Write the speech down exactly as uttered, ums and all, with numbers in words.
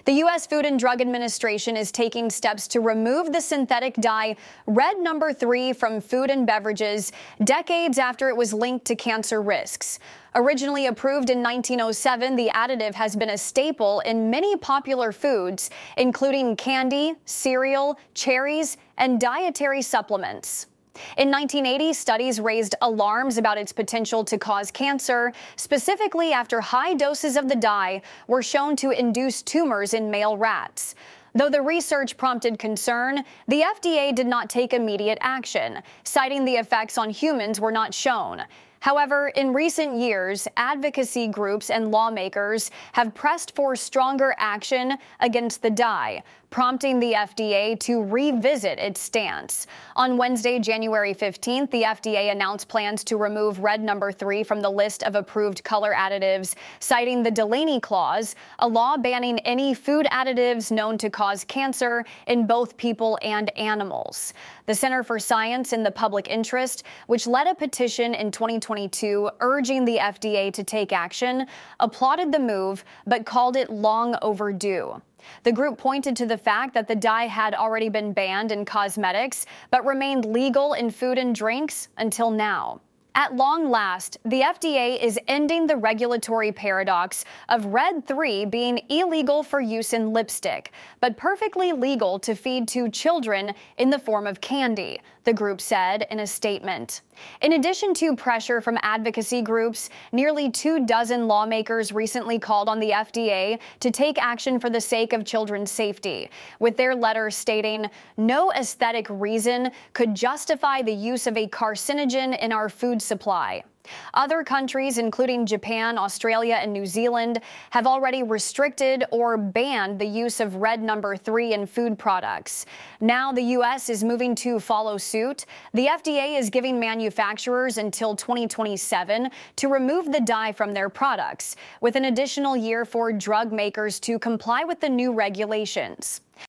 The U S Food and Drug Administration is taking steps to remove the synthetic dye red number three from food and beverages decades after it was linked to cancer risks. Originally approved in nineteen oh seven, the additive has been a staple in many popular foods, including candy, cereal, cherries, and dietary supplements. In nineteen eighty, studies raised alarms about its potential to cause cancer, specifically after high doses of the dye were shown to induce tumors in male rats. Though the research prompted concern, the F D A did not take immediate action, citing the effects on humans were not shown. However, in recent years, advocacy groups and lawmakers have pressed for stronger action against the dye, prompting the F D A to revisit its stance. On Wednesday, January fifteenth, the F D A announced plans to remove red number three from the list of approved color additives, citing the Delaney Clause, a law banning any food additives known to cause cancer in both people and animals. The Center for Science in the Public Interest, which led a petition in twenty twenty-two urging the F D A to take action, applauded the move but called it long overdue. The group pointed to the fact that the dye had already been banned in cosmetics but remained legal in food and drinks until now. At long last, the F D A is ending the regulatory paradox of red three being illegal for use in lipstick, but perfectly legal to feed to children in the form of candy, the group said in a statement. In addition to pressure from advocacy groups, nearly two dozen lawmakers recently called on the F D A to take action for the sake of children's safety, with their letters stating, "No aesthetic reason could justify the use of a carcinogen in our food supply." Other countries, including Japan, Australia, and New Zealand, have already restricted or banned the use of red number three in food products. Now the U S is moving to follow suit. The F D A is giving manufacturers until twenty twenty-seven to remove the dye from their products, with an additional year for drug makers to comply with the new regulations.